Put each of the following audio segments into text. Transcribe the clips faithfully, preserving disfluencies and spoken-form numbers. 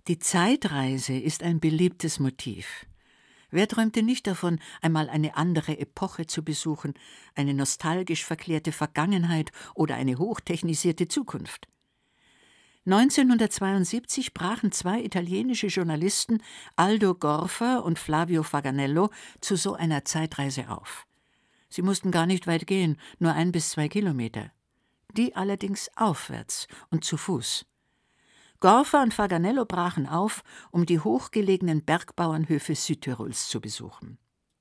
Die Zeitreise ist ein beliebtes Motiv. Wer träumte nicht davon, einmal eine andere Epoche zu besuchen, eine nostalgisch verklärte Vergangenheit oder eine hochtechnisierte Zukunft? neunzehnhundertzweiundsiebzig brachen zwei italienische Journalisten, Aldo Gorfer und Flavio Faganello, zu so einer Zeitreise auf. Sie mussten gar nicht weit gehen, nur ein bis zwei Kilometer. Die allerdings aufwärts und zu Fuß. Gorfer und Faganello brachen auf, um die hochgelegenen Bergbauernhöfe Südtirols zu besuchen.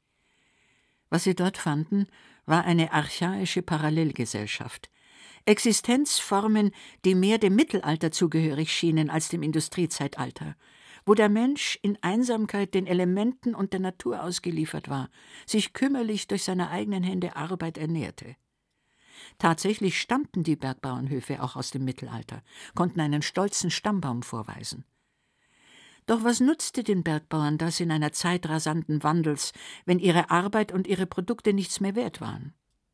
Was sie dort fanden, war eine archaische Parallelgesellschaft. Existenzformen, die mehr dem Mittelalter zugehörig schienen als dem Industriezeitalter, wo der Mensch in Einsamkeit den Elementen und der Natur ausgeliefert war, sich kümmerlich durch seine eigenen Hände Arbeit ernährte. Tatsächlich stammten die Bergbauernhöfe auch aus dem Mittelalter, konnten einen stolzen Stammbaum vorweisen. Doch was nutzte den Bergbauern das in einer Zeit rasanten Wandels, wenn ihre Arbeit und ihre Produkte nichts mehr wert waren?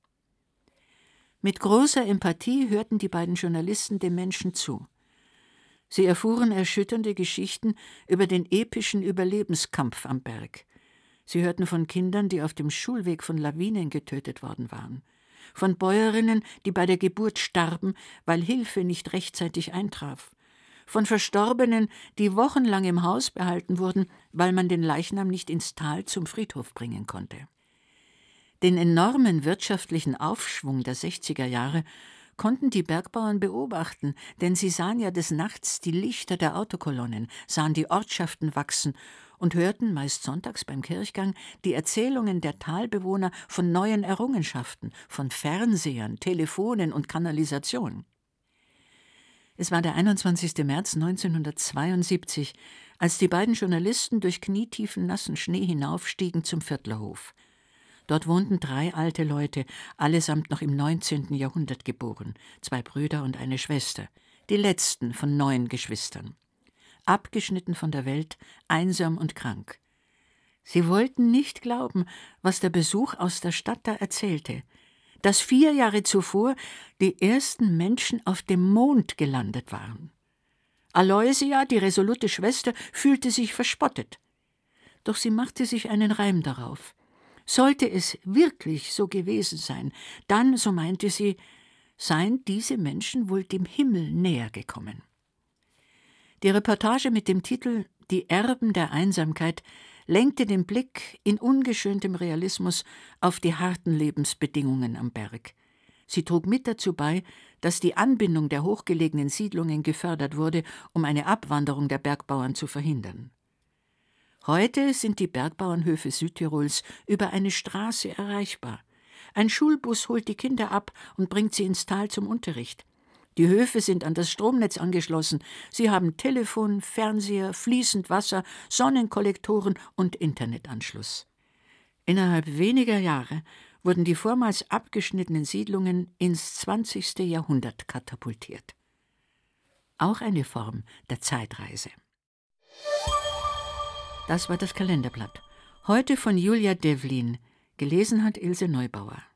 Mit großer Empathie hörten die beiden Journalisten dem Menschen zu. Sie erfuhren erschütternde Geschichten über den epischen Überlebenskampf am Berg. Sie hörten von Kindern, die auf dem Schulweg von Lawinen getötet worden waren, von Bäuerinnen, die bei der Geburt starben, weil Hilfe nicht rechtzeitig eintraf, von Verstorbenen, die wochenlang im Haus behalten wurden, weil man den Leichnam nicht ins Tal zum Friedhof bringen konnte. Den enormen wirtschaftlichen Aufschwung der sechziger Jahre konnten die Bergbauern beobachten, denn sie sahen ja des Nachts die Lichter der Autokolonnen, sahen die Ortschaften wachsen und hörten, meist sonntags beim Kirchgang, die Erzählungen der Talbewohner von neuen Errungenschaften, von Fernsehern, Telefonen und Kanalisation. Es war der einundzwanzigster März neunzehnhundertzweiundsiebzig, als die beiden Journalisten durch knietiefen nassen Schnee hinaufstiegen zum Viertlerhof. Dort wohnten drei alte Leute, allesamt noch im neunzehnten Jahrhundert geboren, zwei Brüder und eine Schwester, die letzten von neun Geschwistern. Abgeschnitten von der Welt, einsam und krank. Sie wollten nicht glauben, was der Besuch aus der Stadt da erzählte, dass vier Jahre zuvor die ersten Menschen auf dem Mond gelandet waren. Aloysia, die resolute Schwester, fühlte sich verspottet. Doch sie machte sich einen Reim darauf. Sollte es wirklich so gewesen sein, dann, so meinte sie, seien diese Menschen wohl dem Himmel näher gekommen. Die Reportage mit dem Titel »Die Erben der Einsamkeit« lenkte den Blick in ungeschöntem Realismus auf die harten Lebensbedingungen am Berg. Sie trug mit dazu bei, dass die Anbindung der hochgelegenen Siedlungen gefördert wurde, um eine Abwanderung der Bergbauern zu verhindern. Heute sind die Bergbauernhöfe Südtirols über eine Straße erreichbar. Ein Schulbus holt die Kinder ab und bringt sie ins Tal zum Unterricht. Die Höfe sind an das Stromnetz angeschlossen. Sie haben Telefon, Fernseher, fließend Wasser, Sonnenkollektoren und Internetanschluss. Innerhalb weniger Jahre wurden die vormals abgeschnittenen Siedlungen ins zwanzigste Jahrhundert katapultiert. Auch eine Form der Zeitreise. Das war das Kalenderblatt. Heute von Julia Devlin. Gelesen hat Ilse Neubauer.